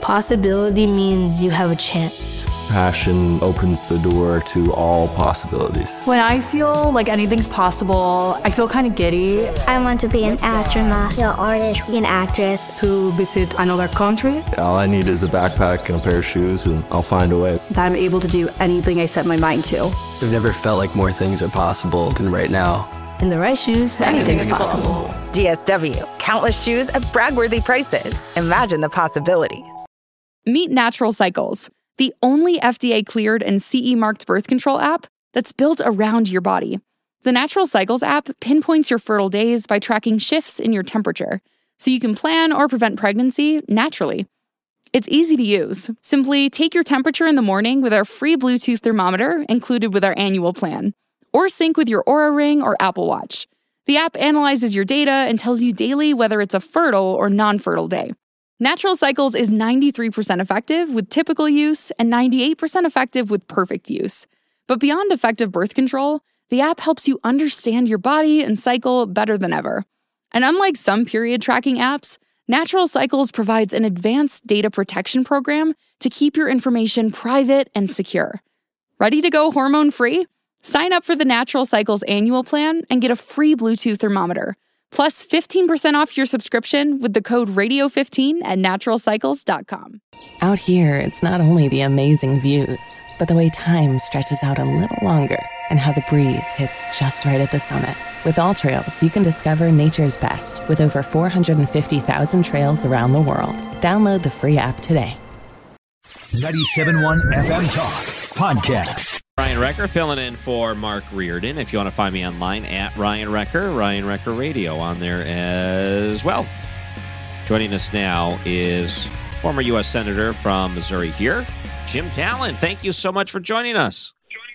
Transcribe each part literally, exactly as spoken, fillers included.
Possibility means you have a chance. Passion opens the door to all possibilities. When I feel like anything's possible, I feel kind of giddy. I want to be an astronaut, an artist, an actress. To visit another country. All I need is a backpack and a pair of shoes, and I'll find a way. That I'm able to do anything I set my mind to. I've never felt like more things are possible than right now. In the right shoes, anything's, anything's possible. possible. D S W. Countless shoes at brag-worthy prices. Imagine the possibilities. Meet Natural Cycles, the only F D A-cleared and C E-marked birth control app that's built around your body. The Natural Cycles app pinpoints your fertile days by tracking shifts in your temperature, so you can plan or prevent pregnancy naturally. It's easy to use. Simply take your temperature in the morning with our free Bluetooth thermometer included with our annual plan, or sync with your Oura Ring or Apple Watch. The app analyzes your data and tells you daily whether it's a fertile or non-fertile day. Natural Cycles is ninety-three percent effective with typical use and ninety-eight percent effective with perfect use. But beyond effective birth control, the app helps you understand your body and cycle better than ever. And unlike some period tracking apps, Natural Cycles provides an advanced data protection program to keep your information private and secure. Ready to go hormone-free? Sign up for the Natural Cycles annual plan and get a free Bluetooth thermometer, plus fifteen percent off your subscription with the code radio fifteen at natural cycles dot com. Out here, it's not only the amazing views, but the way time stretches out a little longer and how the breeze hits just right at the summit. With AllTrails, you can discover nature's best with over four hundred fifty thousand trails around the world. Download the free app today. ninety-seven point one F M Talk Podcast. Ryan Recker filling in for Mark Reardon. If you want to find me online, at Ryan Recker, Ryan Recker Radio on there as well. Joining us now is former U S Senator from Missouri here, Jim Talent. Thank you so much for joining us.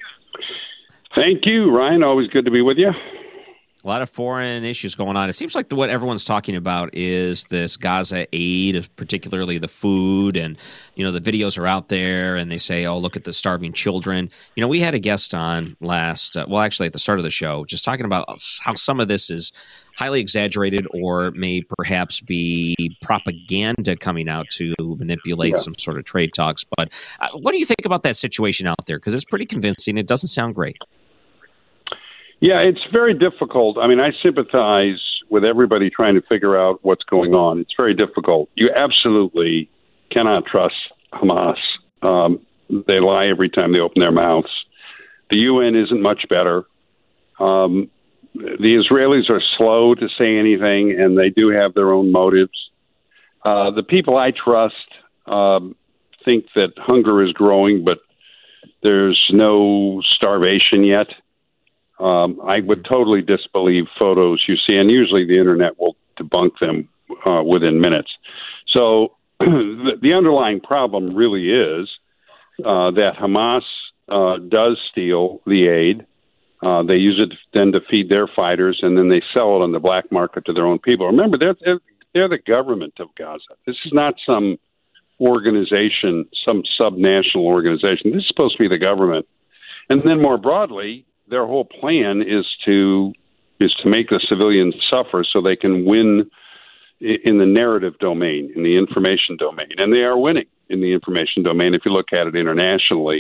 Thank you, Ryan. Always good to be with you. A lot of foreign issues going on. It seems like the, what everyone's talking about is this Gaza aid, particularly the food, and you know the videos are out there, and they say, "Oh, look at the starving children." You know, we had a guest on last, uh, well, actually at the start of the show, just talking about how some of this is highly exaggerated or may perhaps be propaganda coming out to manipulate yeah. some sort of trade talks. But uh, what do you think about that situation out there? Because it's pretty convincing. It doesn't sound great. Yeah, it's very difficult. I mean, I sympathize with everybody trying to figure out what's going on. It's very difficult. You absolutely cannot trust Hamas. Um, they lie every time they open their mouths. The U N isn't much better. Um, the Israelis are slow to say anything, and they do have their own motives. Uh, the people I trust um, think that hunger is growing, but there's no starvation yet. Um, I would totally disbelieve photos you see, and usually the internet will debunk them uh, within minutes. So the, the underlying problem really is uh, that Hamas uh, does steal the aid. Uh, they use it then to feed their fighters, and then they sell it on the black market to their own people. Remember, they're, they're, they're the government of Gaza. This is not some organization, some subnational organization. This is supposed to be the government. And then more broadly, their whole plan is to is to make the civilians suffer so they can win in the narrative domain, in the information domain. And they are winning in the information domain if you look at it internationally.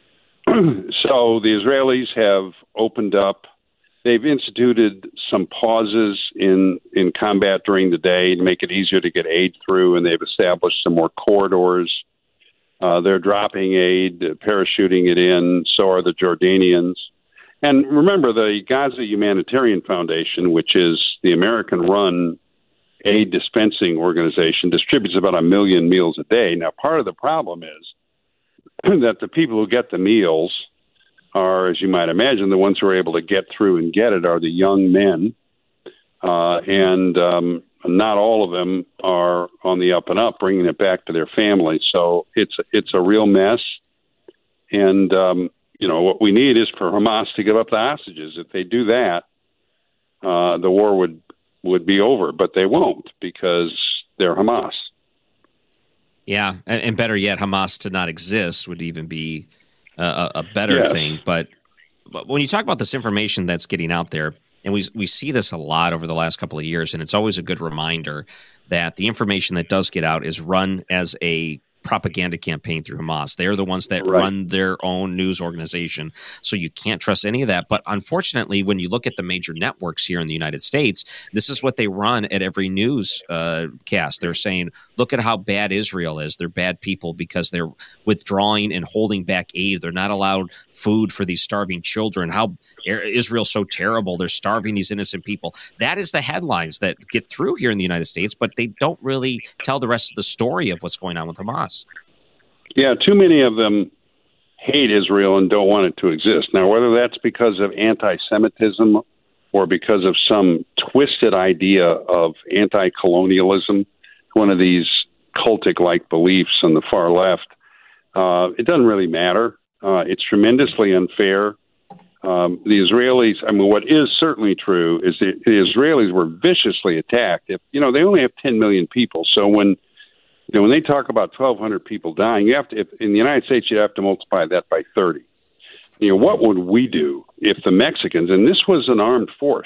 So the Israelis have opened up. They've instituted some pauses in, in combat during the day to make it easier to get aid through, and they've established some more corridors. Uh, they're dropping aid, parachuting it in. So are the Jordanians. And remember, the Gaza Humanitarian Foundation, which is the American-run aid dispensing organization, distributes about a million meals a day. Now, part of the problem is that the people who get the meals are, as you might imagine, the ones who are able to get through and get it are the young men. Uh, and um, not all of them are on the up and up, bringing it back to their families. So it's, it's a real mess. And, um, you know, what we need is for Hamas to give up the hostages. If they do that, uh, the war would, would be over. But they won't because they're Hamas. Yeah, and, and better yet, Hamas to not exist would even be a, a better yes. thing. But, but when you talk about this information that's getting out there, and we we see this a lot over the last couple of years, and it's always a good reminder that the information that does get out is run as a propaganda campaign through Hamas. They're the ones that Right. run their own news organization. So you can't trust any of that. But unfortunately, when you look at the major networks here in the United States, this is what they run at every news uh, cast. They're saying, look at how bad Israel is. They're bad people because they're withdrawing and holding back aid. They're not allowed food for these starving children. How Israel's so terrible. They're starving these innocent people. That is the headlines that get through here in the United States, but they don't really tell the rest of the story of what's going on with Hamas. Yeah, too many of them hate Israel and don't want it to exist. Now, whether that's because of anti-Semitism or because of some twisted idea of anti-colonialism, one of these cultic-like beliefs on the far left, uh, it doesn't really matter. Uh, it's tremendously unfair. Um, the Israelis, I mean, what is certainly true is that the Israelis were viciously attacked. If, you know, they only have ten million people. So when, you know, when they talk about twelve hundred people dying, you have to, if, in the United States, you have to multiply that by thirty. You know, what would we do if the Mexicans, and this was an armed force,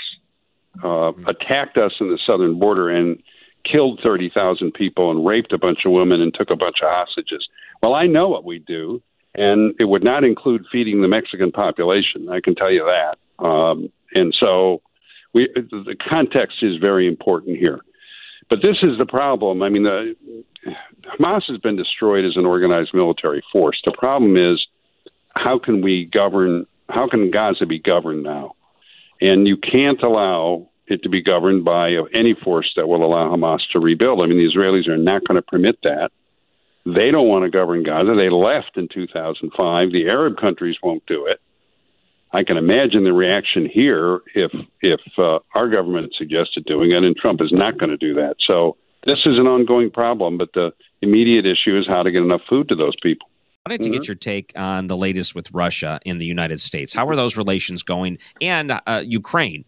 uh, attacked us in the southern border and killed thirty thousand people and raped a bunch of women and took a bunch of hostages? Well, I know what we'd do. And it would not include feeding the Mexican population. I can tell you that. Um, and so we, the context is very important here. But this is the problem. I mean, the, Hamas has been destroyed as an organized military force. The problem is, how can we govern, how can Gaza be governed now? And you can't allow it to be governed by any force that will allow Hamas to rebuild. I mean, the Israelis are not going to permit that. They don't want to govern Gaza. They left in two thousand five. The Arab countries won't do it. I can imagine the reaction here if if uh, our government suggested doing it, and Trump is not going to do that. So this is an ongoing problem, but the immediate issue is how to get enough food to those people. I wanted to get your take on the latest with Russia in the United States. How are those relations going? And uh, Ukraine?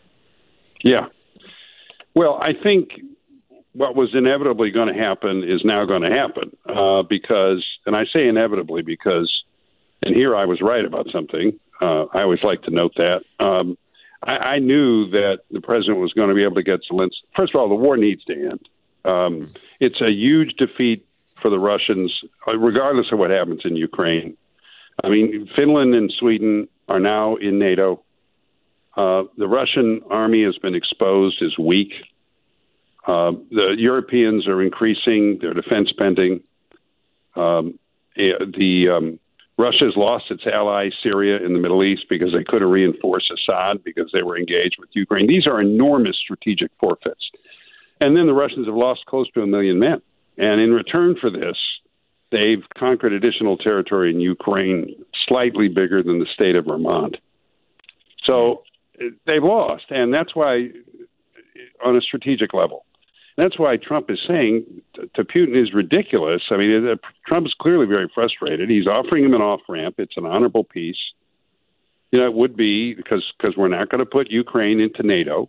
Yeah. Well, I think what was inevitably going to happen is now going to happen uh, because, and I say inevitably because, and here I was right about something. Uh, I always like to note that. Um, I, I knew that the president was going to be able to get Zelensky. First of all, the war needs to end. Um, it's a huge defeat for the Russians, regardless of what happens in Ukraine. I mean, Finland and Sweden are now in NATO. Uh, the Russian army has been exposed as weak. Uh, the Europeans are increasing their defense spending. Um, the um, Russia's lost its ally Syria in the Middle East because they couldn't reinforce Assad because they were engaged with Ukraine. These are enormous strategic forfeits. And then the Russians have lost close to a million men. And in return for this, they've conquered additional territory in Ukraine, slightly bigger than the state of Vermont. So they've lost. And that's why, on a strategic level, that's why Trump is saying to Putin is ridiculous. I mean, Trump is clearly very frustrated. He's offering him an off-ramp. It's an honorable peace. You know, it would be because because we're not going to put Ukraine into NATO,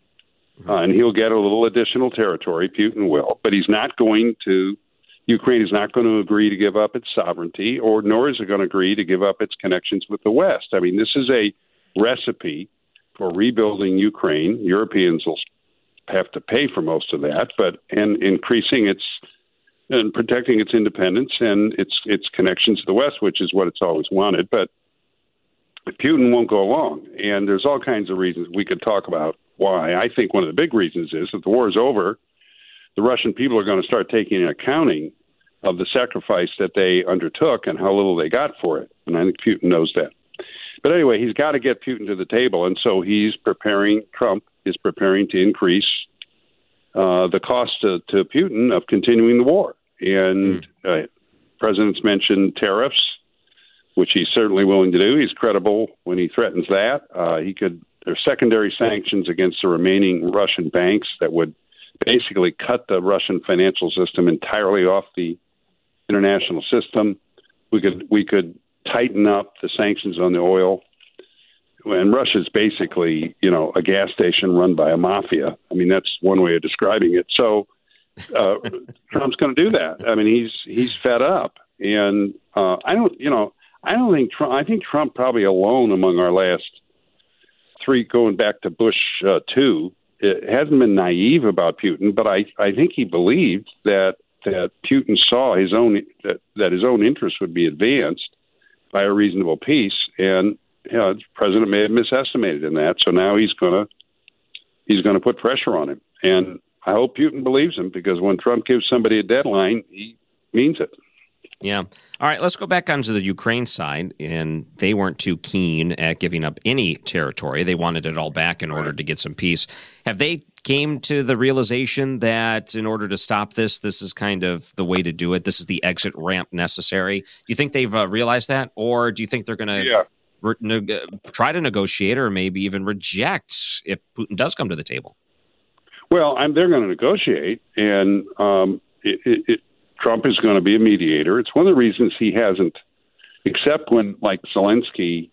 uh, and he'll get a little additional territory. Putin will, but he's not going to. Ukraine is not going to agree to give up its sovereignty, or nor is it going to agree to give up its connections with the West. I mean, this is a recipe for rebuilding Ukraine. Europeans will have to pay for most of that, but and increasing its and protecting its independence and its its connections to the West, which is what it's always wanted. But Putin won't go along, and there's all kinds of reasons we could talk about why. I think one of the big reasons is that the war is over. The Russian people are going to start taking an accounting of the sacrifice that they undertook and how little they got for it, and I think Putin knows that. But anyway, he's got to get Putin to the table, and so he's preparing. Trump is preparing to increase uh, the cost to, to Putin of continuing the war. And uh, presidents mentioned tariffs, which he's certainly willing to do. He's credible when he threatens that. Uh, he could. There are secondary sanctions against the remaining Russian banks that would basically cut the Russian financial system entirely off the international system. We could we could tighten up the sanctions on the oil. And Russia's basically, you know, a gas station run by a mafia. I mean, that's one way of describing it. So uh, Trump's going to do that. I mean, he's he's fed up, and uh, I don't, you know, I don't think Trump. I think Trump probably alone among our last three, going back to Bush uh, two, it hasn't been naive about Putin, but I I think he believed that that Putin saw his own that, that his own interests would be advanced by a reasonable peace, and you know, the president may have misestimated in that. So now he's going to he's going to put pressure on him, and I hope Putin believes him, because when Trump gives somebody a deadline, he means it. Yeah. All right, let's go back onto the Ukraine side, and they weren't too keen at giving up any territory. They wanted it all back in order to get some peace. Have they came to the realization that in order to stop this, this is kind of the way to do it? This is the exit ramp necessary? Do you think they've uh, realized that, or do you think they're going to yeah. re- neg- try to negotiate, or maybe even reject if Putin does come to the table? Well, I'm, they're going to negotiate, and um, it, it, it, Trump is going to be a mediator. It's one of the reasons he hasn't, except when, like Zelensky,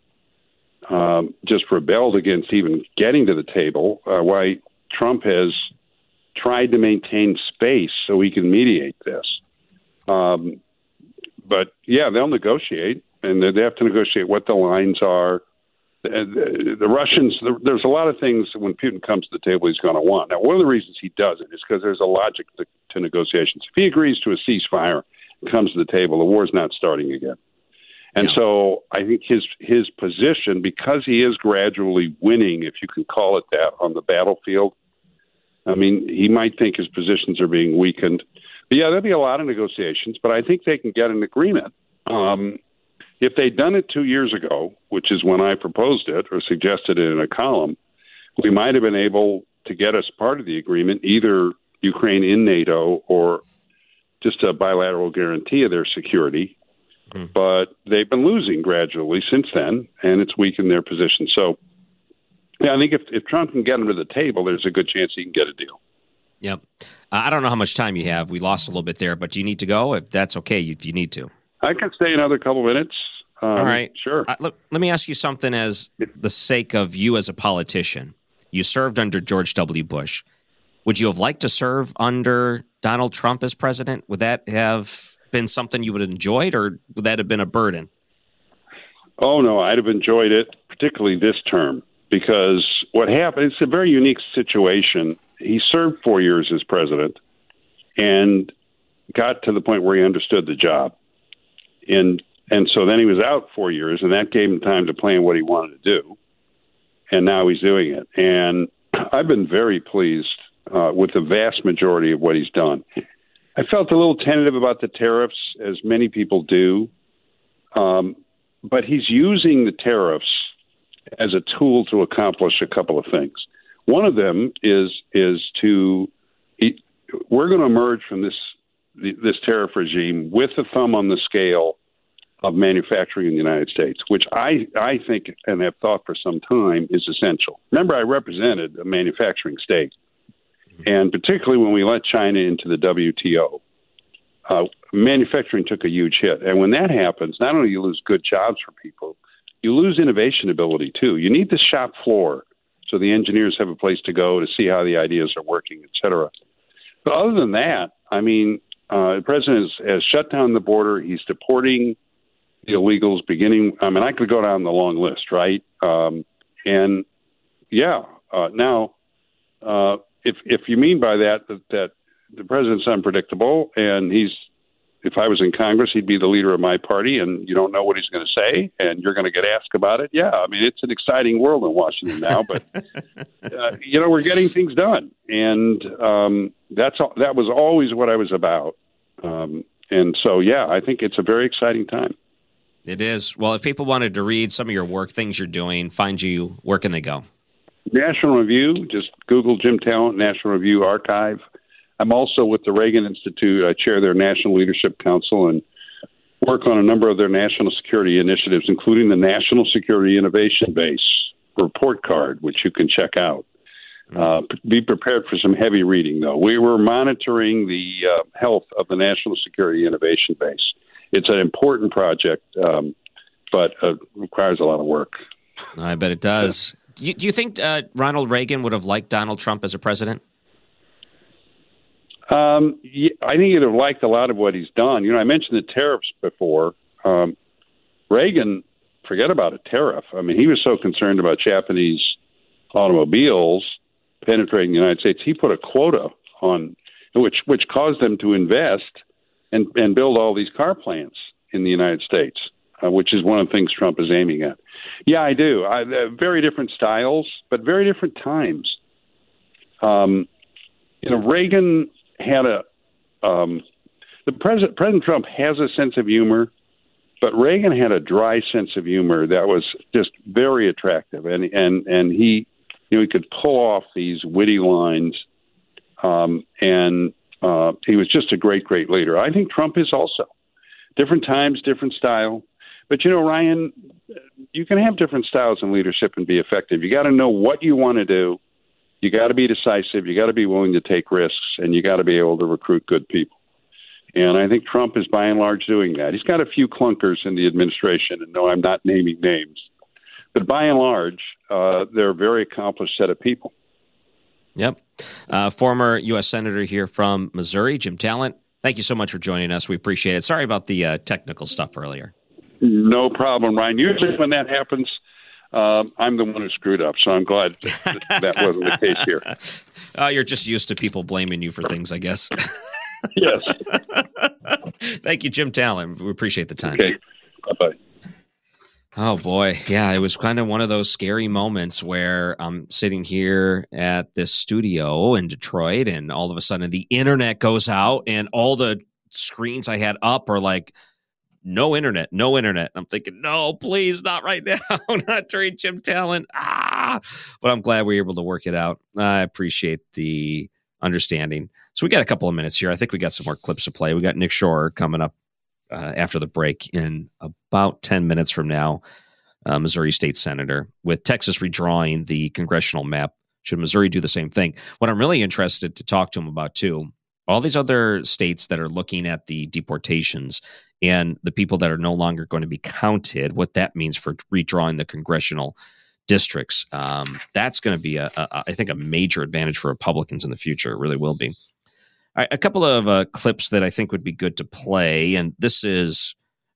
um, just rebelled against even getting to the table, uh, why Trump has tried to maintain space so he can mediate this. Um, but, yeah, they'll negotiate, and they have to negotiate what the lines are. The, the Russians, there's a lot of things when Putin comes to the table he's going to want. Now, one of the reasons he does it is because there's a logic to, to negotiations. If he agrees to a ceasefire and comes to the table, the war's not starting again. And yeah. so I think his his position, because he is gradually winning, if you can call it that, on the battlefield, I mean, he might think his positions are being weakened. But, yeah, there'll be a lot of negotiations, but I think they can get an agreement. Um If they'd done it two years ago, which is when I proposed it or suggested it in a column, we might have been able to get us part of the agreement, either Ukraine in NATO or just a bilateral guarantee of their security. Mm-hmm. But they've been losing gradually since then, and it's weakened their position. So, yeah, I think if, if Trump can get them to the table, there's a good chance he can get a deal. Yep. Uh, I don't know how much time you have. We lost a little bit there, but do you need to go? If that's okay, if you need to. I can stay another couple minutes. Um, All right. Sure. Uh, look, let me ask you something as the sake of you as a politician. You served under George W. Bush. Would you have liked to serve under Donald Trump as president? Would that have been something you would have enjoyed, or would that have been a burden? Oh, no, I'd have enjoyed it, particularly this term, because what happened, it's a very unique situation. He served four years as president and got to the point where he understood the job. And And so then he was out four years, and that gave him time to plan what he wanted to do. And now he's doing it. And I've been very pleased uh, with the vast majority of what he's done. I felt a little tentative about the tariffs, as many people do. Um, but he's using the tariffs as a tool to accomplish a couple of things. One of them is is to he, we're going to emerge from this this tariff regime with a thumb on the scale of manufacturing in the United States, which I, I think and have thought for some time is essential. Remember, I represented a manufacturing state, and particularly when we let China into the W T O, uh, manufacturing took a huge hit. And when that happens, not only do you lose good jobs for people, you lose innovation ability too. You need the shop floor so the engineers have a place to go to see how the ideas are working, et cetera. But other than that, I mean, uh, the president has, has shut down the border. He's deporting the illegals beginning. I mean, I could go down the long list, right? Um, and yeah, uh, now, uh, if if you mean by that, that that the president's unpredictable, and he's, if I was in Congress, he'd be the leader of my party, and you don't know what he's going to say, and you're going to get asked about it. Yeah, I mean, it's an exciting world in Washington now, but uh, you know, we're getting things done, and um, that's all, that was always what I was about. Um, and so, yeah, I think it's a very exciting time. It is. Well, if people wanted to read some of your work, things you're doing, find you, where can they go? National Review. Just Google Jim Talent, National Review Archive. I'm also with the Reagan Institute. I chair their National Leadership Council and work on a number of their national security initiatives, including the National Security Innovation Base report card, which you can check out. Uh, be prepared for some heavy reading, though. We were monitoring the uh, health of the National Security Innovation Base. It's an important project, um, but uh, requires a lot of work. I bet it does. Do you, do you think uh, Ronald Reagan would have liked Donald Trump as a president? Um, yeah, I think he'd have liked a lot of what he's done. You know, I mentioned the tariffs before. Um, Reagan, forget about a tariff. I mean, he was so concerned about Japanese automobiles penetrating the United States. He put a quota on. which which caused them to invest and, and build all these car plants in the United States, uh, which is one of the things Trump is aiming at. Yeah, I do. I, uh, very different styles, but very different times. Um, you know, Reagan had a um, the president President Trump has a sense of humor, but Reagan had a dry sense of humor that was just very attractive, and and and he you know he could pull off these witty lines, um, and uh, he was just a great great leader. I think Trump is also different times, different style. But, you know, Ryan, you can have different styles in leadership and be effective. You got to know what you want to do. You got to be decisive. You got to be willing to take risks, and you got to be able to recruit good people. And I think Trump is, by and large, doing that. He's got a few clunkers in the administration, and no, I'm not naming names. But by and large, uh, they're a very accomplished set of people. Yep. Uh, former U S Senator here from Missouri, Jim Talent, thank you so much for joining us. We appreciate it. Sorry about the uh, technical stuff earlier. No problem, Ryan. Usually when that happens, um, I'm the one who screwed up, so I'm glad that, that wasn't the case here. Uh, you're just used to people blaming you for things, I guess. Yes. Thank you, Jim Talent. We appreciate the time. Okay. Bye-bye. Oh, boy. Yeah, it was kind of one of those scary moments where I'm sitting here at this studio in Detroit, and all of a sudden the internet goes out, and all the screens I had up are like, no internet, no internet. I'm thinking, no, please, not right now. Not during Jim Talent. Ah, but I'm glad we were able to work it out. I appreciate the understanding. So we got a couple of minutes here. I think we got some more clips to play. We got Nick Shore coming up uh, after the break in about ten minutes from now, uh, Missouri State Senator, with Texas redrawing the congressional map. Should Missouri do the same thing? What I'm really interested to talk to him about, too, all these other states that are looking at the deportations and the people that are no longer going to be counted, what that means for redrawing the congressional districts. Um, that's going to be, a, a, I think, a major advantage for Republicans in the future. It really will be. All right, a couple of uh, clips that I think would be good to play, and this is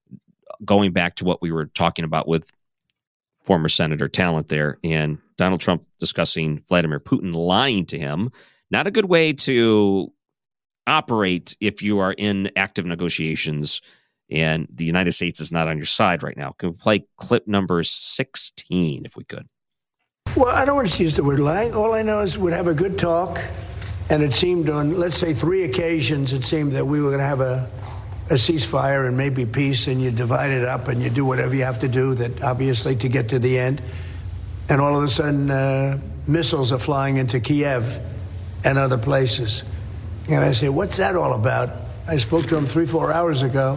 going back to what we were talking about with former Senator Talent there, and Donald Trump discussing Vladimir Putin lying to him. Not a good way to operate if you are in active negotiations and the United States is not on your side right now. Can we play clip number sixteen, if we could? Well, I don't want to use the word lying. All I know is we'd have a good talk, and it seemed on, let's say, three occasions, it seemed that we were going to have a, a ceasefire and maybe peace, and you divide it up and you do whatever you have to do, that obviously to get to the end. And all of a sudden, uh, missiles are flying into Kiev and other places. And I say, what's that all about? I spoke to him three, four hours ago,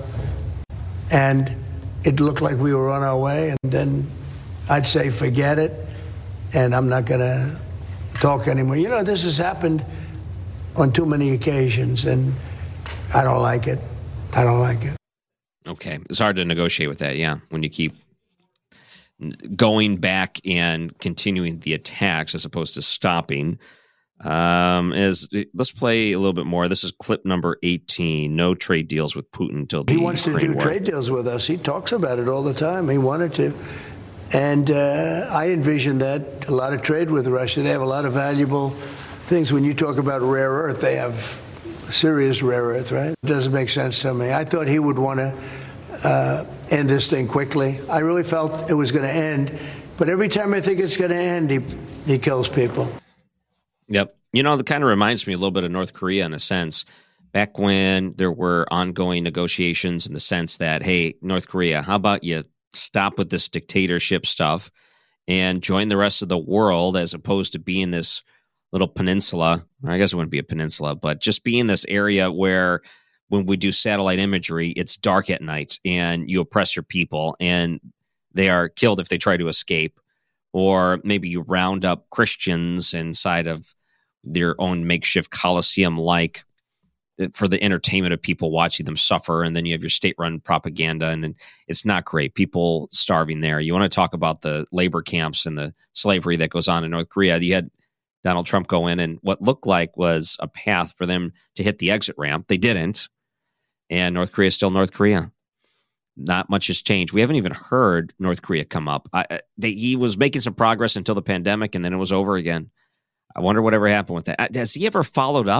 and it looked like we were on our way. And then I'd say, forget it, and I'm not going to talk anymore. You know, this has happened on too many occasions, and I don't like it. I don't like it. Okay. It's hard to negotiate with that, yeah, when you keep going back and continuing the attacks as opposed to stopping. Um, is let's play a little bit more. This is clip number eighteen. No trade deals with Putin until the He wants to Ukraine do war. trade deals with us. He talks about it all the time. He wanted to. And uh, I envision that a lot of trade with Russia. They have a lot of valuable things. When you talk about rare earth, they have serious rare earth, right? It doesn't make sense to me. I thought he would want to uh, end this thing quickly. I really felt it was going to end. But every time I think it's going to end, he, he kills people. Yep. You know, that kind of reminds me a little bit of North Korea in a sense. Back when there were ongoing negotiations in the sense that, hey, North Korea, how about you stop with this dictatorship stuff and join the rest of the world as opposed to being this little peninsula. I guess it wouldn't be a peninsula, but just be in this area where when we do satellite imagery, it's dark at night and you oppress your people and they are killed if they try to escape. Or maybe you round up Christians inside of their own makeshift Colosseum like for the entertainment of people watching them suffer. And then you have your state-run propaganda, and, and it's not great. People starving there. You want to talk about the labor camps and the slavery that goes on in North Korea. You had Donald Trump go in, and what looked like was a path for them to hit the exit ramp. They didn't. And North Korea is still North Korea. Not much has changed. We haven't even heard North Korea come up. I, they, he was making some progress until the pandemic, and then it was over again. I wonder whatever happened with that. Has he ever followed up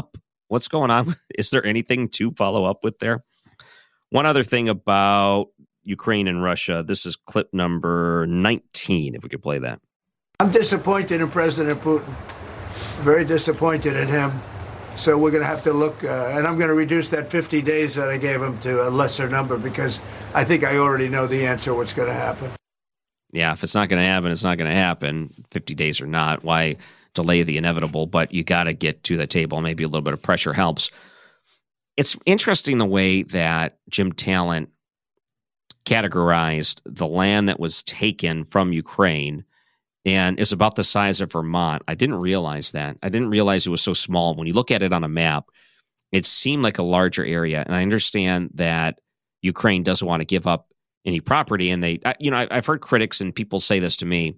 What's going on? Is there anything to follow up with there? One other thing about Ukraine and Russia. This is clip number nineteen, if we could play that. I'm disappointed in President Putin. Very disappointed in him. So we're going to have to look, uh, and I'm going to reduce that fifty days that I gave him to a lesser number because I think I already know the answer what's going to happen. Yeah, if it's not going to happen, it's not going to happen, fifty days or not. Why delay the inevitable? But you got to get to the table. Maybe a little bit of pressure helps. It's interesting the way that Jim Talent categorized the land that was taken from Ukraine and is about the size of Vermont. I didn't realize that. I didn't realize it was so small. When you look at it on a map, it seemed like a larger area. And I understand that Ukraine doesn't want to give up any property. And they, you know, I've heard critics and people say this to me.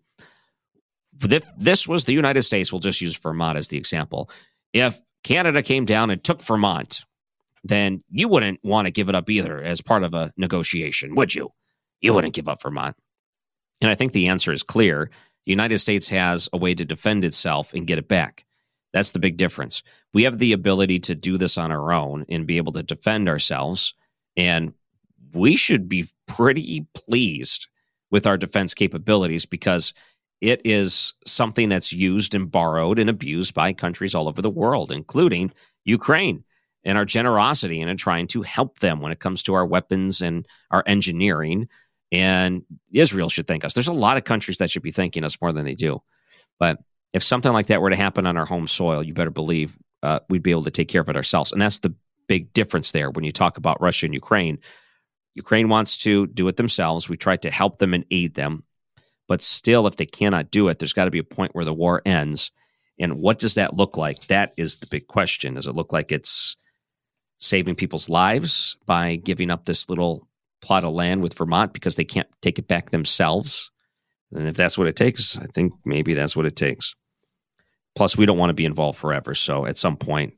If this was the United States, we'll just use Vermont as the example. If Canada came down and took Vermont, then you wouldn't want to give it up either as part of a negotiation, would you? You wouldn't give up Vermont. And I think the answer is clear. The United States has a way to defend itself and get it back. That's the big difference. We have the ability to do this on our own and be able to defend ourselves. And we should be pretty pleased with our defense capabilities because it is something that's used and borrowed and abused by countries all over the world, including Ukraine, and our generosity in trying to help them when it comes to our weapons and our engineering. And Israel should thank us. There's a lot of countries that should be thanking us more than they do. But if something like that were to happen on our home soil, you better believe uh, we'd be able to take care of it ourselves. And that's the big difference there when you talk about Russia and Ukraine. Ukraine wants to do it themselves. We tried to help them and aid them. But still, if they cannot do it, there's got to be a point where the war ends. And what does that look like? That is the big question. Does it look like it's saving people's lives by giving up this little plot of land with Vermont because they can't take it back themselves? And if that's what it takes, I think maybe that's what it takes. Plus, we don't want to be involved forever. So at some point,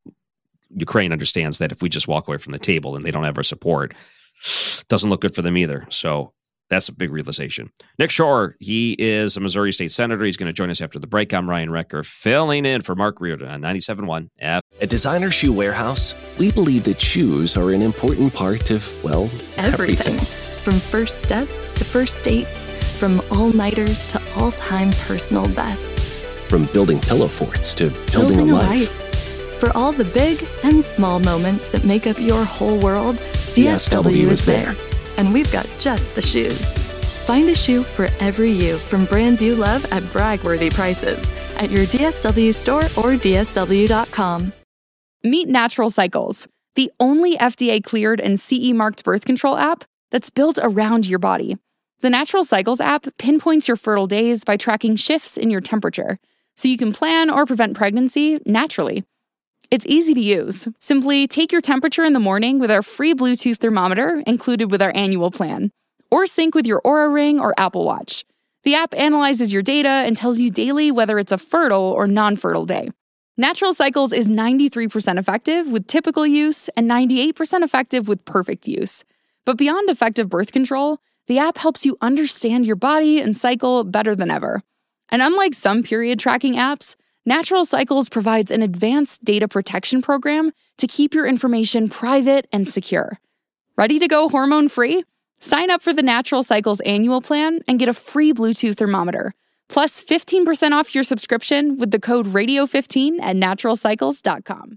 Ukraine understands that if we just walk away from the table and they don't have our support, it doesn't look good for them either. So that's a big realization. Nick Shore, he is a Missouri State Senator. He's going to join us after the break. I'm Ryan Recker, filling in for Mark Reardon on ninety-seven point one F. At Designer Shoe Warehouse, we believe that shoes are an important part of, well, everything. everything. From first steps to first dates, from all-nighters to all-time personal bests. From building pillow forts to building, building a, a life. life. For all the big and small moments that make up your whole world, D S W, D S W is there. And we've got just the shoes. Find a shoe for every you from brands you love at brag-worthy prices at your D S W store or D S W dot com. Meet Natural Cycles, the only F D A-cleared and C E-marked birth control app that's built around your body. The Natural Cycles app pinpoints your fertile days by tracking shifts in your temperature, so you can plan or prevent pregnancy naturally. It's easy to use. Simply take your temperature in the morning with our free Bluetooth thermometer included with our annual plan, or sync with your Oura Ring or Apple Watch. The app analyzes your data and tells you daily whether it's a fertile or non-fertile day. Natural Cycles is ninety-three percent effective with typical use and ninety-eight percent effective with perfect use. But beyond effective birth control, the app helps you understand your body and cycle better than ever. And unlike some period tracking apps, Natural Cycles provides an advanced data protection program to keep your information private and secure. Ready to go hormone-free? Sign up for the Natural Cycles annual plan and get a free Bluetooth thermometer, plus fifteen percent off your subscription with the code radio fifteen at natural cycles dot com.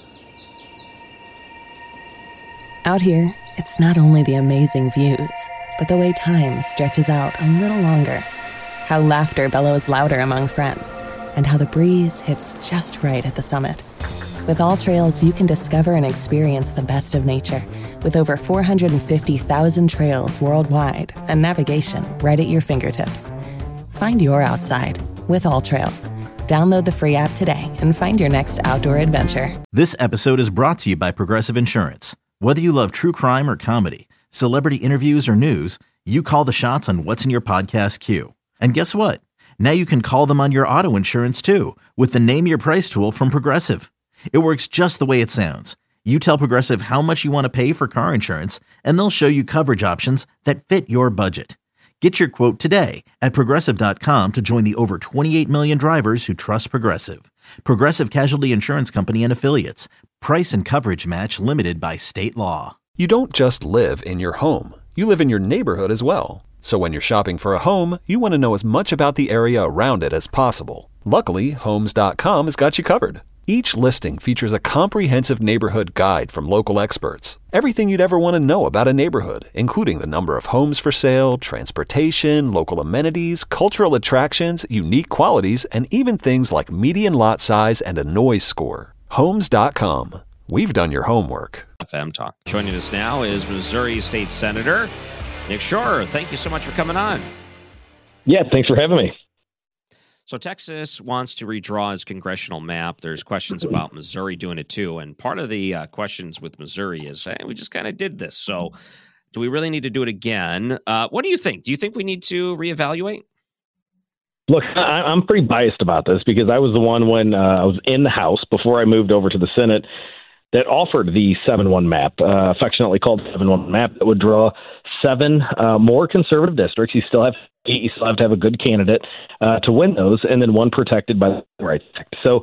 Out here, it's not only the amazing views, but the way time stretches out a little longer. How laughter bellows louder among friends, and how the breeze hits just right at the summit. With All Trails, you can discover and experience the best of nature with over four hundred fifty thousand trails worldwide and navigation right at your fingertips. Find your outside with All Trails. Download the free app today and find your next outdoor adventure. This episode is brought to you by Progressive Insurance. Whether you love true crime or comedy, celebrity interviews or news, you call the shots on what's in your podcast queue. And guess what? Now you can call them on your auto insurance too with the Name Your Price tool from Progressive. It works just the way it sounds. You tell Progressive how much you want to pay for car insurance, and they'll show you coverage options that fit your budget. Get your quote today at Progressive dot com to join the over twenty-eight million drivers who trust Progressive. Progressive Casualty Insurance Company and Affiliates. Price and coverage match limited by state law. You don't just live in your home. You live in your neighborhood as well. So when you're shopping for a home, you want to know as much about the area around it as possible. Luckily, Homes dot com has got you covered. Each listing features a comprehensive neighborhood guide from local experts. Everything you'd ever want to know about a neighborhood, including the number of homes for sale, transportation, local amenities, cultural attractions, unique qualities, and even things like median lot size and a noise score. Homes dot com. We've done your homework. F M Talk. Joining us now is Missouri State Senator Nick Shore. Thank you so much for coming on. Yeah, thanks for having me. So Texas wants to redraw its congressional map. There's questions about Missouri doing it too. And part of the uh, questions with Missouri is, hey, we just kind of did this. So do we really need to do it again? Uh, what do you think? Do you think we need to reevaluate? Look, I, I'm pretty biased about this because I was the one when uh, I was in the House before I moved over to the Senate that offered the seven one map, uh, affectionately called the seven one map, that would draw seven uh, more conservative districts. You still have you still have to have a good candidate uh, to win those, and then one protected by the Rights Act. So,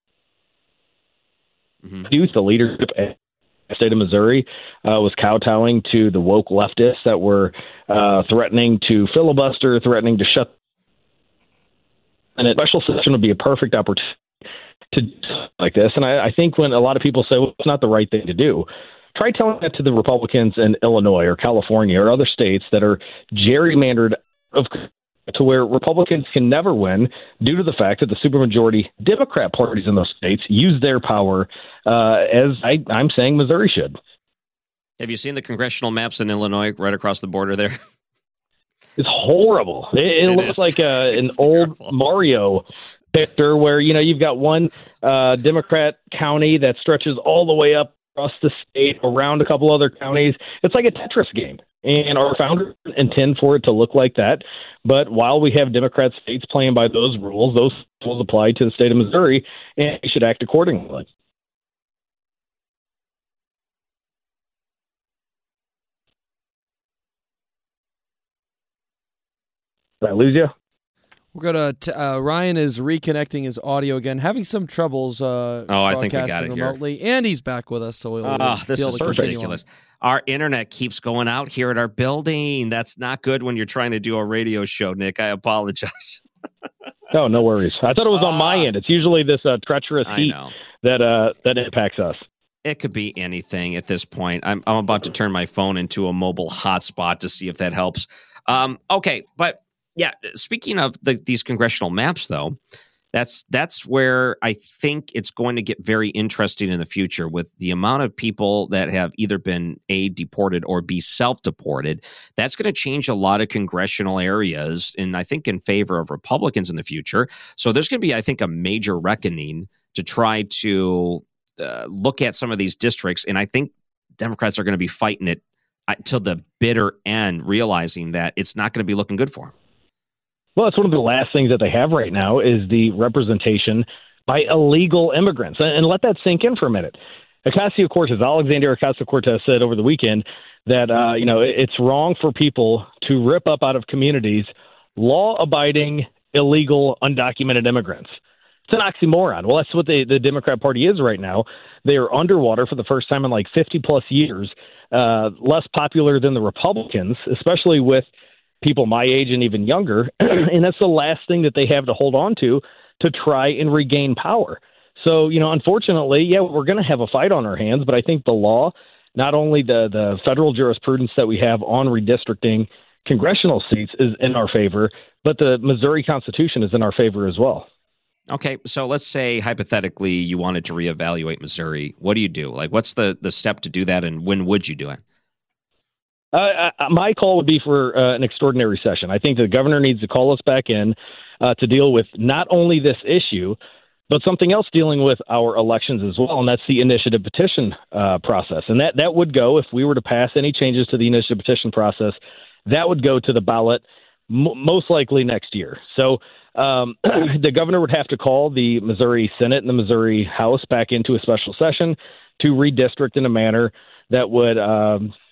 mm-hmm. youth, the leadership in the state of Missouri uh, was kowtowing to the woke leftists that were uh, threatening to filibuster, threatening to shut. And a special session would be a perfect opportunity to do like this. And I, I think when a lot of people say, well, it's not the right thing to do, try telling that to the Republicans in Illinois or California or other states that are gerrymandered of, to where Republicans can never win due to the fact that the supermajority Democrat parties in those states use their power uh, as I, I'm saying Missouri should. Have you seen the congressional maps in Illinois right across the border there? It's horrible. It, it, it looks is. like a, an old Mario picture where, you know, you've got one uh, Democrat county that stretches all the way up across the state, around a couple other counties. It's like a Tetris game. And our founders intend for it to look like that. But while we have Democrat states playing by those rules, those rules apply to the state of Missouri, and we should act accordingly. Did I lose you? We're gonna. T- uh, Ryan is reconnecting his audio again, having some troubles. Uh, oh, I think we got it remotely, here. and he's back with us. So we'll, oh, we'll this is ridiculous. On. Our internet keeps going out here at our building. That's not good when you're trying to do a radio show, Nick. I apologize. Oh, no worries. I thought it was on uh, my end. It's usually this uh, treacherous heat that uh, that impacts us. It could be anything at this point. I'm I'm about to turn my phone into a mobile hotspot to see if that helps. Um, okay, but. Yeah, speaking of the, these congressional maps, though, that's that's where I think it's going to get very interesting in the future with the amount of people that have either been A, deported or B, self-deported. That's going to change a lot of congressional areas, and I think in favor of Republicans in the future. So there's going to be, I think, a major reckoning to try to uh, look at some of these districts, and I think Democrats are going to be fighting it till the bitter end, realizing that it's not going to be looking good for them. Well, it's one of the last things that they have right now is the representation by illegal immigrants. And let that sink in for a minute. Ocasio-Cortez, Alexandria Ocasio-Cortez said over the weekend that, uh, you know, it's wrong for people to rip up out of communities law-abiding, illegal, undocumented immigrants. It's an oxymoron. Well, that's what the, the Democrat Party is right now. They are underwater for the first time in like fifty-plus years, uh, less popular than the Republicans, especially with people my age and even younger, and that's the last thing that they have to hold on to to try and regain power. So, you know, unfortunately, yeah, we're going to have a fight on our hands, but I think the law, not only the, the federal jurisprudence that we have on redistricting congressional seats is in our favor, but the Missouri Constitution is in our favor as well. Okay, so let's say hypothetically you wanted to reevaluate Missouri. What do you do? Like, what's the, the step to do that, and when would you do it? Uh, my call would be for uh, an extraordinary session. I think the governor needs to call us back in uh, to deal with not only this issue, but something else dealing with our elections as well, and that's the initiative petition uh, process. And that, that would go, if we were to pass any changes to the initiative petition process, that would go to the ballot m- most likely next year. So um, the governor would have to call the Missouri Senate and the Missouri House back into a special session to redistrict in a manner that would um,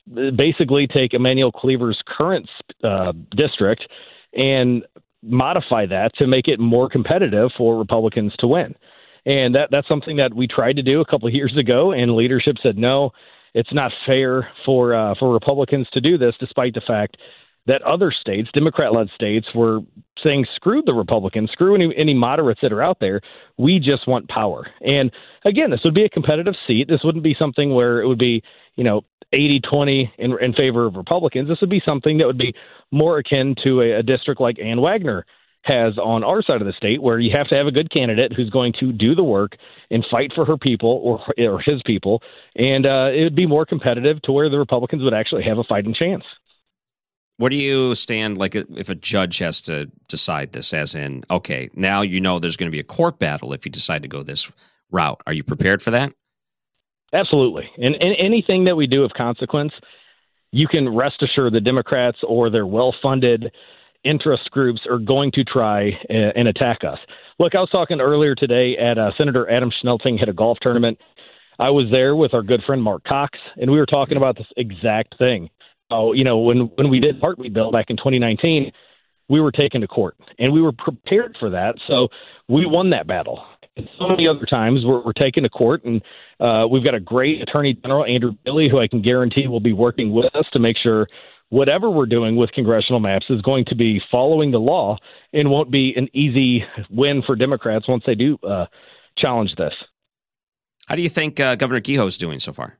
basically take Emanuel Cleaver's current uh, district and modify that to make it more competitive for Republicans to win. And that that's something that we tried to do a couple of years ago, and leadership said, no, it's not fair for uh, for Republicans to do this, despite the fact that other states, Democrat-led states, were saying, screw the Republicans, screw any, any moderates that are out there. We just want power. And again, this would be a competitive seat. This wouldn't be something where it would be, you know, eighty twenty in, in favor of Republicans. This would be something that would be more akin to a, a district like Ann Wagner has on our side of the state, where you have to have a good candidate who's going to do the work and fight for her people or, or his people. And uh, it would be more competitive to where the Republicans would actually have a fighting chance. Where do you stand, like, if a judge has to decide this, as in, okay, now you know there's going to be a court battle if you decide to go this route. Are you prepared for that? Absolutely. And, and anything that we do of consequence, you can rest assured the Democrats or their well-funded interest groups are going to try and, and attack us. Look, I was talking earlier today at uh, Senator Adam Schnelting had a golf tournament. I was there with our good friend Mark Cox, and we were talking about this exact thing. Oh, you know, when, when we did Heartbeat Bill back in twenty nineteen, we were taken to court, and we were prepared for that. So we won that battle. And so many other times we're, we're taken to court, and uh, we've got a great Attorney General, Andrew Bailey, who I can guarantee will be working with us to make sure whatever we're doing with congressional maps is going to be following the law and won't be an easy win for Democrats once they do uh, challenge this. How do you think uh, Governor Kehoe is doing so far?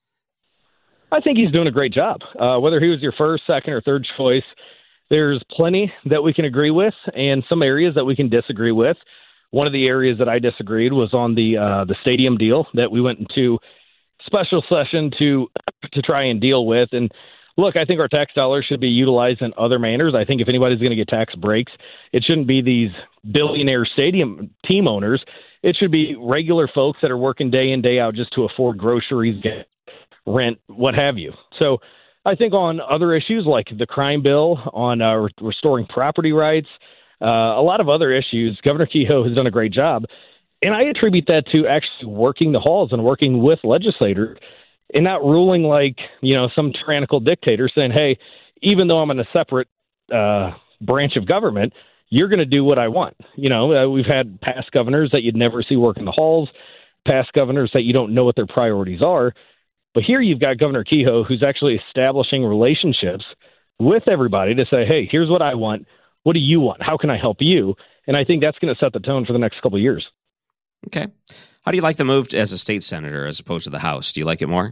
I think he's doing a great job. Uh, whether he was your first, second, or third choice, there's plenty that we can agree with and some areas that we can disagree with. One of the areas that I disagreed was on the uh, the stadium deal that we went into special session to to try and deal with. And look, I think our tax dollars should be utilized in other manners. I think if anybody's going to get tax breaks, it shouldn't be these billionaire stadium team owners. It should be regular folks that are working day in, day out just to afford groceries, get rent, what have you. So I think on other issues like the crime bill, on uh, re- restoring property rights, uh, a lot of other issues, Governor Kehoe has done a great job. And I attribute that to actually working the halls and working with legislators and not ruling like, you know, some tyrannical dictator saying, hey, even though I'm in a separate uh, branch of government, you're going to do what I want. You know, uh, we've had past governors that you'd never see work in the halls, past governors that you don't know what their priorities are. But here you've got Governor Kehoe, who's actually establishing relationships with everybody to say, hey, here's what I want. What do you want? How can I help you? And I think that's going to set the tone for the next couple of years. Okay. How do you like the move as a state senator as opposed to the House? Do you like it more?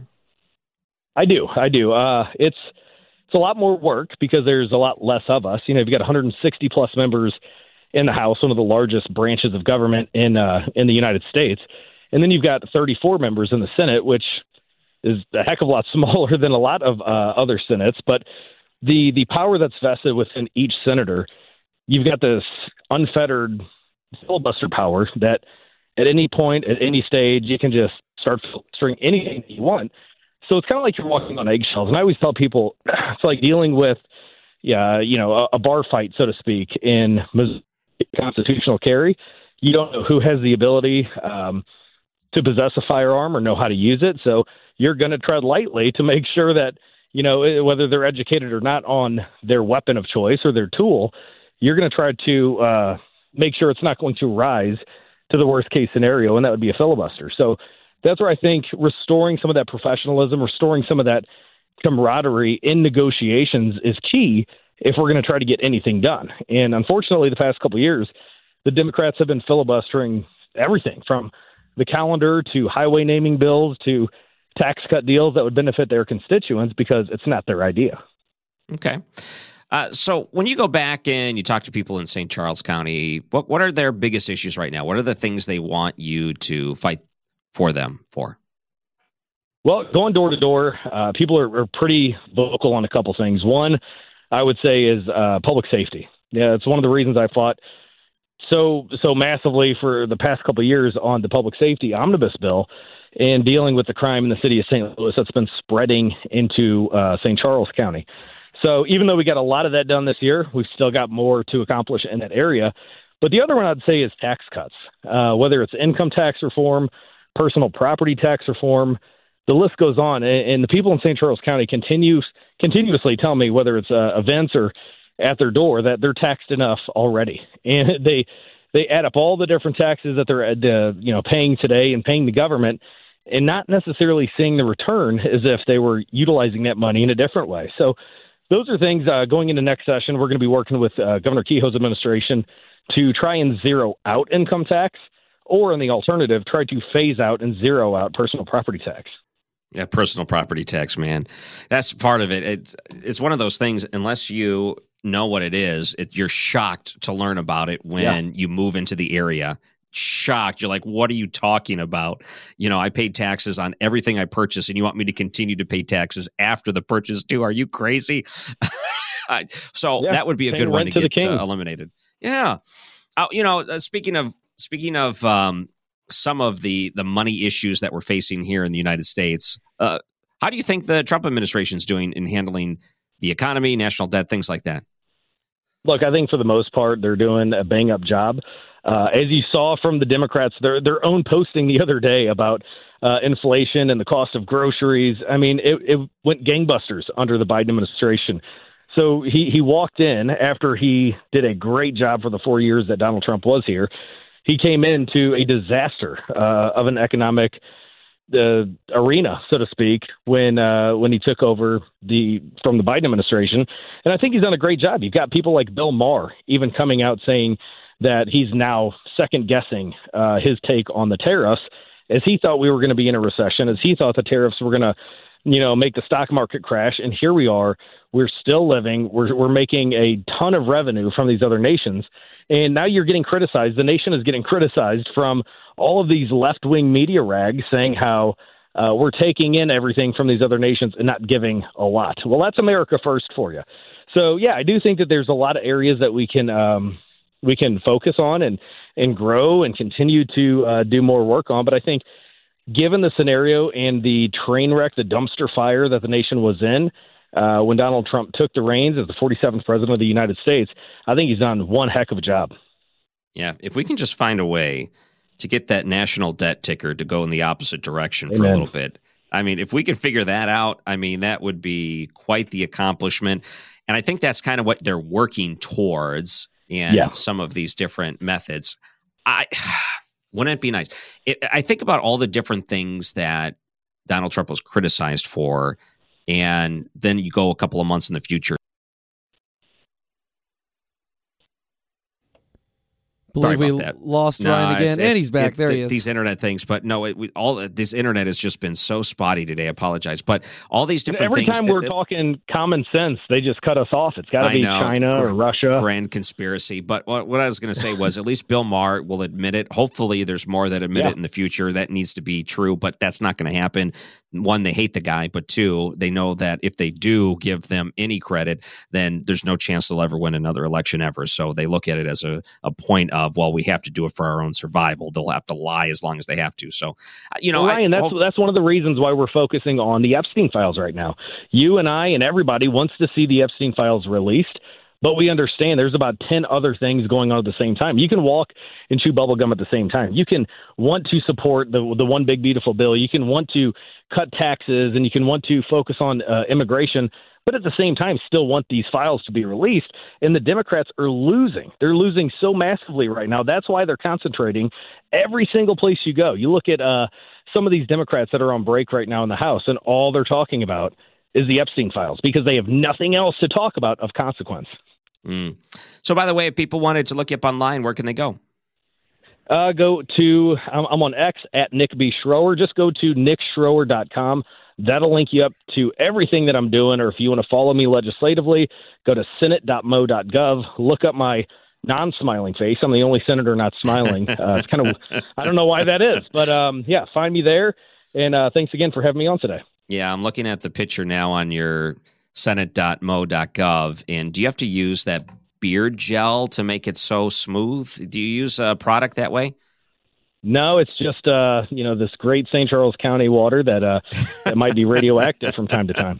I do. I do. Uh, it's it's a lot more work because there's a lot less of us. You know, you've got one hundred sixty plus members in the House, one of the largest branches of government in uh, in the United States. And then you've got thirty-four members in the Senate, which is a heck of a lot smaller than a lot of uh, other Senates. But the the power that's vested within each senator, you've got this unfettered filibuster power that at any point, at any stage, you can just start filibustering anything that you want. So it's kind of like you're walking on eggshells. And I always tell people it's like dealing with, yeah, you know, a, a bar fight, so to speak, in Missouri constitutional carry. You don't know who has the ability um, to possess a firearm or know how to use it. So you're going to tread lightly to make sure that, you know, whether they're educated or not on their weapon of choice or their tool, you're going to try to uh, make sure it's not going to rise to the worst case scenario, and that would be a filibuster. So that's where I think restoring some of that professionalism, restoring some of that camaraderie in negotiations is key if we're going to try to get anything done. And unfortunately, the past couple of years, the Democrats have been filibustering everything from the calendar to highway naming bills to tax cut deals that would benefit their constituents because it's not their idea. Okay. Uh, so when you go back and you talk to people in Saint Charles County, what what are their biggest issues right now? What are the things they want you to fight for them for? Well, going door to door, uh, people are, are pretty vocal on a couple things. One, I would say, is uh, public safety. Yeah, it's one of the reasons I fought so so massively for the past couple of years on the public safety omnibus bill and dealing with the crime in the city of Saint Louis that's been spreading into uh, Saint Charles County. So even though we got a lot of that done this year, we've still got more to accomplish in that area. But the other one I'd say is tax cuts, uh, whether it's income tax reform, personal property tax reform, the list goes on. And, and the people in Saint Charles County continue continuously tell me, whether it's uh, events or at their door, that they're taxed enough already. And they they add up all the different taxes that they're uh, you know paying today and paying the government, and not necessarily seeing the return as if they were utilizing that money in a different way. So those are things uh, going into next session. We're going to be working with uh, Governor Kehoe's administration to try and zero out income tax, or in the alternative, try to phase out and zero out personal property tax. Yeah, personal property tax, man. That's part of it. It's, it's one of those things, unless you know what it is, it, you're shocked to learn about it when yeah. you move into the area. Shocked. You're like, what are you talking about? You know, I paid taxes on everything I purchased, and you want me to continue to pay taxes after the purchase too? Are you crazy? so yeah, that would be a good one to, to get uh, eliminated. Yeah. Uh, you know, uh, speaking of speaking of um, some of the the money issues that we're facing here in the United States, uh, how do you think the Trump administration is doing in handling the economy, national debt, things like that? Look, I think for the most part, they're doing a bang-up job. Uh, as you saw from the Democrats, their their own posting the other day about uh, inflation and the cost of groceries. I mean, it, it went gangbusters under the Biden administration. So he, he walked in after he did a great job for the four years that Donald Trump was here. He came into a disaster uh, of an economic uh, arena, so to speak, when uh, when he took over the from the Biden administration. And I think he's done a great job. You've got people like Bill Maher even coming out saying that he's now second-guessing uh, his take on the tariffs, as he thought we were going to be in a recession, as he thought the tariffs were going to, you know, make the stock market crash. And here we are. We're still living. We're we're making a ton of revenue from these other nations. And now you're getting criticized. The nation is getting criticized from all of these left-wing media rags saying how uh, we're taking in everything from these other nations and not giving a lot. Well, that's America first for you. So, yeah, I do think that there's a lot of areas that we can um, – we can focus on and, and grow and continue to uh, do more work on. But I think given the scenario and the train wreck, the dumpster fire that the nation was in uh, when Donald Trump took the reins as the forty-seventh president of the United States, I think he's done one heck of a job. Yeah, if we can just find a way to get that national debt ticker to go in the opposite direction Amen. for a little bit. I mean, if we could figure that out, I mean, that would be quite the accomplishment. And I think that's kind of what they're working towards. And yeah. some of these different methods. I wouldn't it be nice? It, I think about all the different things that Donald Trump was criticized for, and then you go a couple of months in the future. Believe we that. lost no, Ryan again, it's, and he's back. There he is. These internet things, but no, it, we, all this internet has just been so spotty today. I apologize, but all these different Every things. Every time we're it, talking common sense, they just cut us off. It's got to be know, China or Russia. Grand conspiracy. But what, what I was going to say was, at least Bill Maher will admit it. Hopefully, there's more that admit yeah. it in the future. That needs to be true, but that's not going to happen. One, they hate the guy, but two, they know that if they do give them any credit, then there's no chance they'll ever win another election ever. So they look at it as a, a point of, well, we have to do it for our own survival. They'll have to lie as long as they have to. So, you know, well, Ryan, I, that's well, that's one of the reasons why we're focusing on the Epstein files right now. You and I and everybody wants to see the Epstein files released. But we understand there's about ten other things going on at the same time. You can walk and chew bubblegum at the same time. You can want to support the the one big beautiful bill. You can want to cut taxes, and you can want to focus on uh, immigration, but at the same time still want these files to be released. And the Democrats are losing. They're losing so massively right now. That's why they're concentrating every single place you go. You look at uh, some of these Democrats that are on break right now in the House, and all they're talking about is the Epstein files because they have nothing else to talk about of consequence. Mm. So, by the way, if people wanted to look you up online, where can they go? Uh, go to, I'm, I'm on X at Nick B. Schroer. Just go to nick schroer dot com. That'll link you up to everything that I'm doing. Or if you want to follow me legislatively, go to senate dot mo dot gov. Look up my non-smiling face. I'm the only senator not smiling. Uh, it's kind of, I don't know why that is. But, um, yeah, find me there. And uh, thanks again for having me on today. Yeah, I'm looking at the picture now on your senate dot mo dot gov. And do you have to use that beard gel to make it so smooth? Do you use a product that way? No, it's just, uh, you know, this great Saint Charles County water that, uh, that might be radioactive from time to time.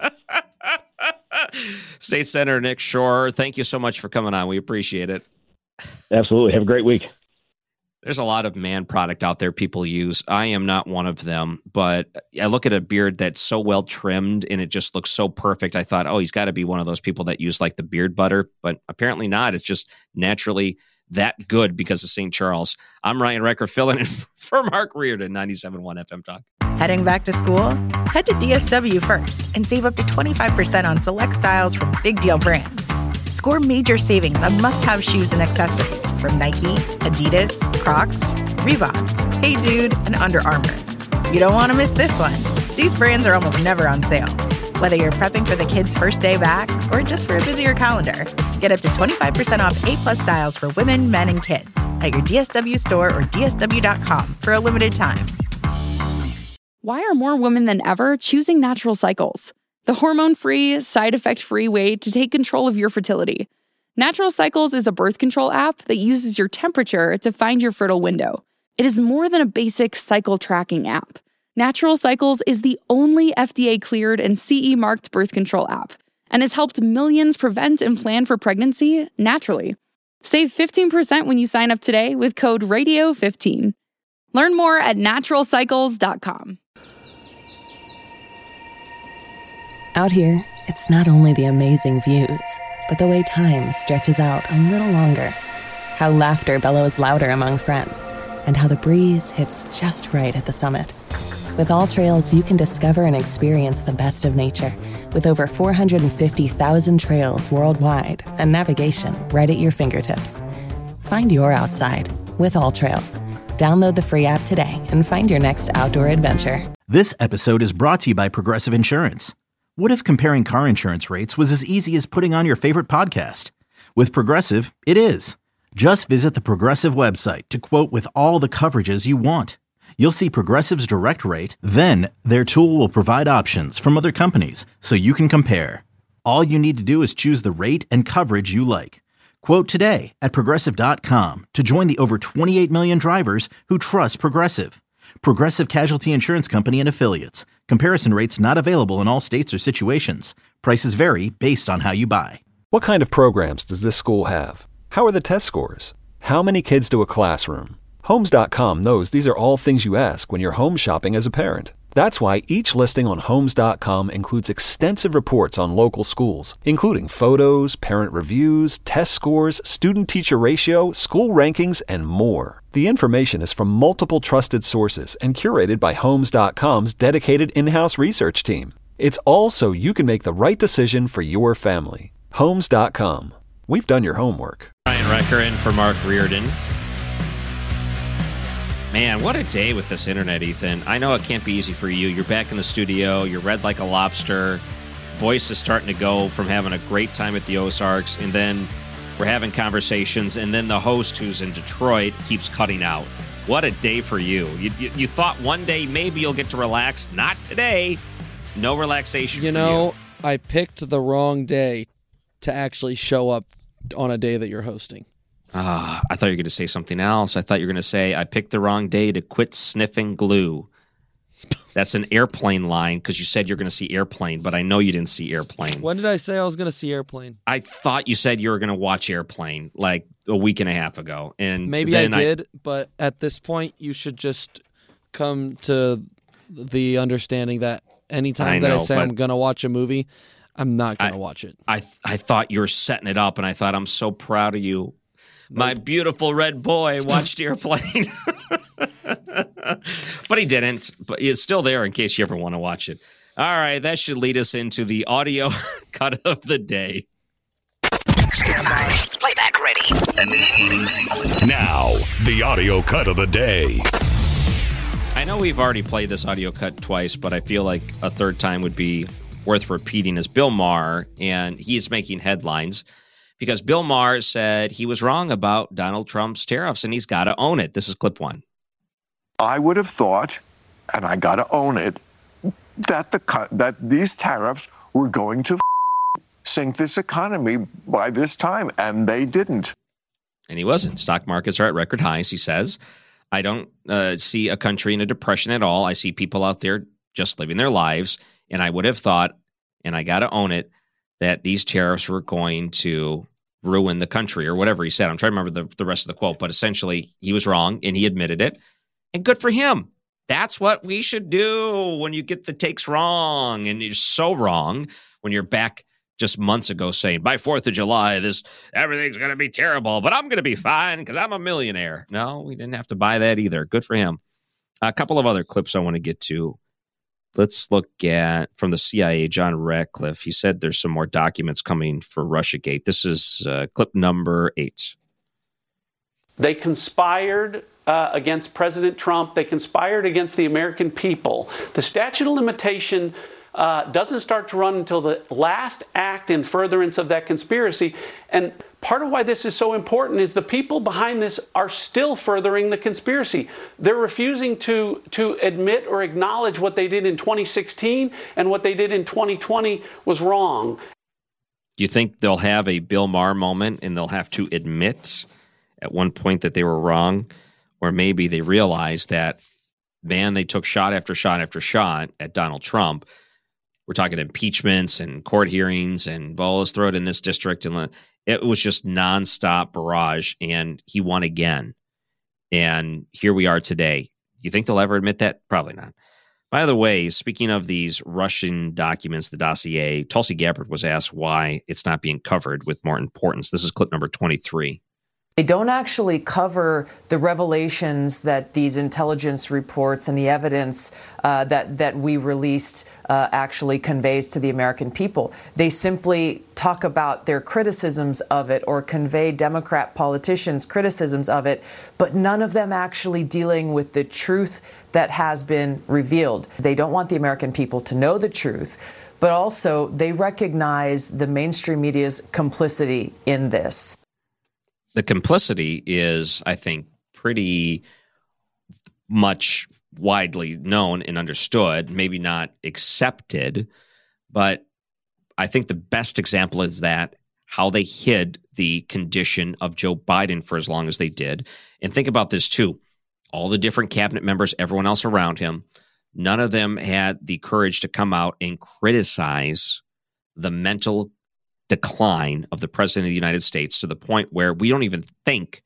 State Senator Nick Schroer, thank you so much for coming on. We appreciate it. Absolutely. Have a great week. There's a lot of man product out there people use. I am not one of them, but I look at a beard that's so well trimmed and it just looks so perfect. I thought, oh, he's got to be one of those people that use like the beard butter, but apparently not. It's just naturally that good because of Saint Charles. I'm Ryan Recker filling in for Mark Reardon, ninety-seven point one F M Talk. Heading back to school? Head to D S W first and save up to twenty-five percent on select styles from big deal brands. Score major savings on must-have shoes and accessories from Nike, Adidas, Crocs, Reebok, Hey Dude, and Under Armour. You don't want to miss this one. These brands are almost never on sale. Whether you're prepping for the kids' first day back or just for a busier calendar, get up to twenty-five percent off A-plus styles for women, men, and kids at your D S W store or D S W dot com for a limited time. Why are more women than ever choosing Natural Cycles? The hormone-free, side-effect-free way to take control of your fertility. Natural Cycles is a birth control app that uses your temperature to find your fertile window. It is more than a basic cycle tracking app. Natural Cycles is the only F D A-cleared and C E-marked birth control app and has helped millions prevent and plan for pregnancy naturally. Save fifteen percent when you sign up today with code radio fifteen. Learn more at natural cycles dot com. Out here, it's not only the amazing views, but the way time stretches out a little longer. How laughter bellows louder among friends, and how the breeze hits just right at the summit. With All Trails, you can discover and experience the best of nature with over four hundred fifty thousand trails worldwide and navigation right at your fingertips. Find your outside with All Trails. Download the free app today and find your next outdoor adventure. This episode is brought to you by Progressive Insurance. What if comparing car insurance rates was as easy as putting on your favorite podcast? With Progressive, it is. Just visit the Progressive website to quote with all the coverages you want. You'll see Progressive's direct rate, then their tool will provide options from other companies so you can compare. All you need to do is choose the rate and coverage you like. Quote today at Progressive dot com to join the over twenty-eight million drivers who trust Progressive. Progressive Casualty Insurance Company and Affiliates. Comparison rates not available in all states or situations. Prices vary based on how you buy. What kind of programs does this school have? How are the test scores? How many kids do a classroom? Homes dot com knows these are all things you ask when you're home shopping as a parent. That's why each listing on Homes dot com includes extensive reports on local schools, including photos, parent reviews, test scores, student-teacher ratio, school rankings, and more. The information is from multiple trusted sources and curated by Homes dot com's dedicated in-house research team. It's all so you can make the right decision for your family. Homes dot com. We've done your homework. Ryan Recker in for Mark Reardon. Man, what a day with this internet, Ethan. I know it can't be easy for you. You're back in the studio. You're red like a lobster. Voice is starting to go from having a great time at the Ozarks, and then we're having conversations, and then the host who's in Detroit keeps cutting out. What a day for you. You, you, you thought one day maybe you'll get to relax. Not today. No relaxation You for know, you. I picked the wrong day to actually show up on a day that you're hosting. Ah, I thought you were going to say something else. I thought you were going to say, I picked the wrong day to quit sniffing glue. That's an airplane line because you said you're going to see Airplane, but I know you didn't see Airplane. When did I say I was going to see Airplane? I thought you said you were going to watch Airplane like a week and a half ago. And Maybe I did, I... but at this point, you should just come to the understanding that anytime I that know, I say I'm going to watch a movie, I'm not going to watch it. I I thought you were setting it up, and I thought, I'm so proud of you. My beautiful red boy watched Airplane. But he didn't. But it's still there in case you ever want to watch it. All right, that should lead us into the audio cut of the day. Stand by. Playback ready. Now, the audio cut of the day. I know we've already played this audio cut twice, but I feel like a third time would be worth repeating. Is Bill Maher, and he's making headlines because Bill Maher said he was wrong about Donald Trump's tariffs, and he's got to own it. This is clip one. I would have thought, and I got to own it, that the that these tariffs were going to sink this economy by this time, and they didn't. And he wasn't. Stock markets are at record highs, he says. I don't uh, see a country in a depression at all. I see people out there just living their lives, and I would have thought, and I got to own it, that these tariffs were going to ruin the country or whatever he said. I'm trying to remember the, the rest of the quote, but essentially he was wrong and he admitted it. And good for him. That's what we should do when you get the takes wrong. And you're so wrong when you're back just months ago saying, by fourth of July, this everything's going to be terrible, but I'm going to be fine because I'm a millionaire. No, we didn't have to buy that either. Good for him. A couple of other clips I want to get to. Let's look at from the C I A, John Ratcliffe. He said there's some more documents coming for Russiagate. This is uh, clip number eight. They conspired uh, against President Trump. They conspired against the American people. The statute of limitation uh, doesn't start to run until the last act in furtherance of that conspiracy. And part of why this is so important is the people behind this are still furthering the conspiracy. They're refusing to, to admit or acknowledge what they did in twenty sixteen and what they did in twenty twenty was wrong. Do you think they'll have a Bill Maher moment and they'll have to admit at one point that they were wrong? Or maybe they realized that, man, they took shot after shot after shot at Donald Trump. We're talking impeachments and court hearings and, well, let's throw it in this district. And it was just nonstop barrage, and he won again. And here we are today. Do you think they'll ever admit that? Probably not. By the way, speaking of these Russian documents, the dossier, Tulsi Gabbard was asked why it's not being covered with more importance. This is clip number twenty-three. They don't actually cover the revelations that these intelligence reports and the evidence uh, that that we released uh, actually conveys to the American people. They simply talk about their criticisms of it or convey Democrat politicians' criticisms of it, but none of them actually dealing with the truth that has been revealed. They don't want the American people to know the truth, but also they recognize the mainstream media's complicity in this. The complicity is, I think, pretty much widely known and understood, maybe not accepted, but I think the best example is that how they hid the condition of Joe Biden for as long as they did. And think about this, too. All the different cabinet members, everyone else around him, none of them had the courage to come out and criticize the mental decline of the president of the United States to the point where we don't even think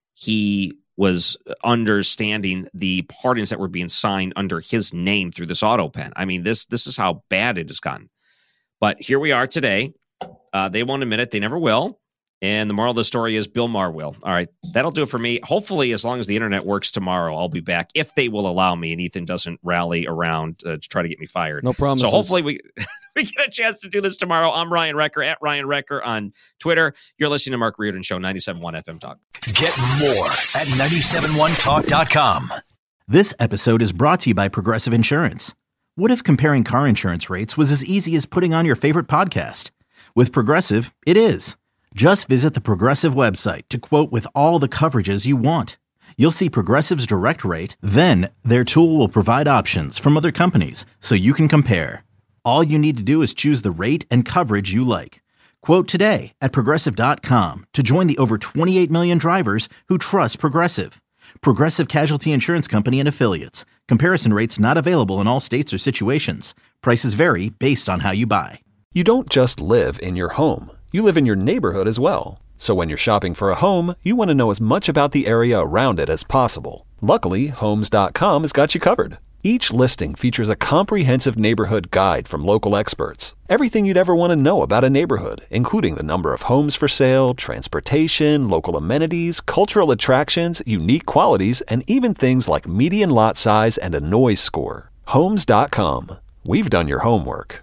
he was understanding the pardons that were being signed under his name through this auto pen. I mean, this this is how bad it has gotten. But here we are today. Uh, they won't admit it. They never will. And the moral of the story is Bill Maher will. All right, that'll do it for me. Hopefully, as long as the internet works tomorrow, I'll be back if they will allow me and Ethan doesn't rally around uh, to try to get me fired. No promises. So hopefully we we get a chance to do this tomorrow. I'm Ryan Recker at Ryan Recker on Twitter. You're listening to Mark Reardon Show, ninety-seven point one F M Talk. Get more at ninety-seven one talk dot com. This episode is brought to you by Progressive Insurance. What if comparing car insurance rates was as easy as putting on your favorite podcast? With Progressive, it is. Just visit the Progressive website to quote with all the coverages you want. You'll see Progressive's direct rate, then their tool will provide options from other companies so you can compare. All you need to do is choose the rate and coverage you like. Quote today at Progressive dot com to join the over twenty-eight million drivers who trust Progressive. Progressive Casualty Insurance Company and Affiliates. Comparison rates not available in all states or situations. Prices vary based on how you buy. You don't just live in your home. You live in your neighborhood as well. So when you're shopping for a home, you want to know as much about the area around it as possible. Luckily, Homes dot com has got you covered. Each listing features a comprehensive neighborhood guide from local experts. Everything you'd ever want to know about a neighborhood, including the number of homes for sale, transportation, local amenities, cultural attractions, unique qualities, and even things like median lot size and a noise score. Homes dot com. We've done your homework.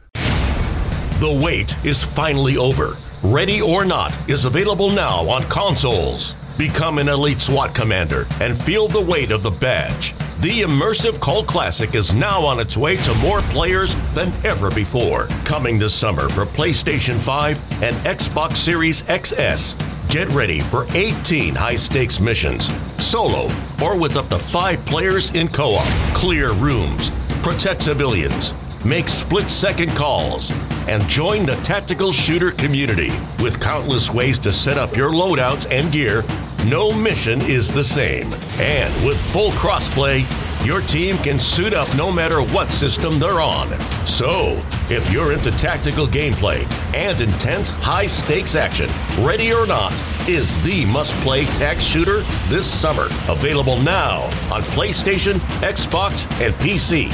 The wait is finally over. Ready or Not is available now on consoles. Become an elite SWAT commander and feel the weight of the badge. The immersive cult classic is now on its way to more players than ever before. Coming this summer for PlayStation five and Xbox Series X S. Get ready for eighteen high-stakes missions, solo or with up to five players in co-op. Clear rooms, protect civilians, make split-second calls, and join the tactical shooter community. With countless ways to set up your loadouts and gear, no mission is the same. And with full crossplay, your team can suit up no matter what system they're on. So, if you're into tactical gameplay and intense high-stakes action, Ready or Not is the must-play tax shooter this summer. Available now on PlayStation, Xbox, and P C.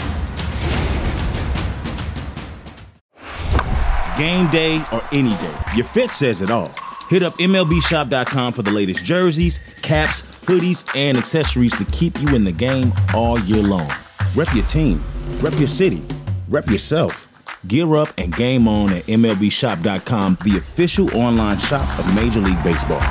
Game day or any day, your fit says it all. Hit up M L B shop dot com for the latest jerseys, caps, hoodies, and accessories to keep you in the game all year long. Rep your team, rep your city, rep yourself. Gear up and game on at M L B shop dot com, the official online shop of Major League Baseball.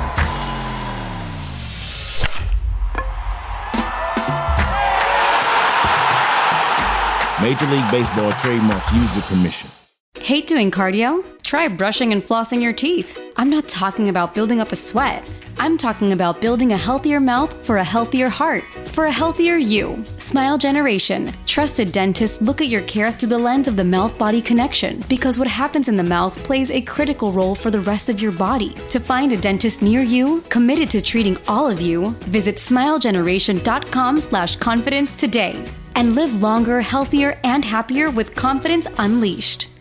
Major League Baseball trademark used with permission. Hate doing cardio? Try brushing and flossing your teeth. I'm not talking about building up a sweat. I'm talking about building a healthier mouth for a healthier heart, for a healthier you. Smile Generation. Trusted dentists look at your care through the lens of the mouth-body connection, because what happens in the mouth plays a critical role for the rest of your body. To find a dentist near you, committed to treating all of you, visit smile generation dot com slash confidence today. And live longer, healthier, and happier with confidence unleashed.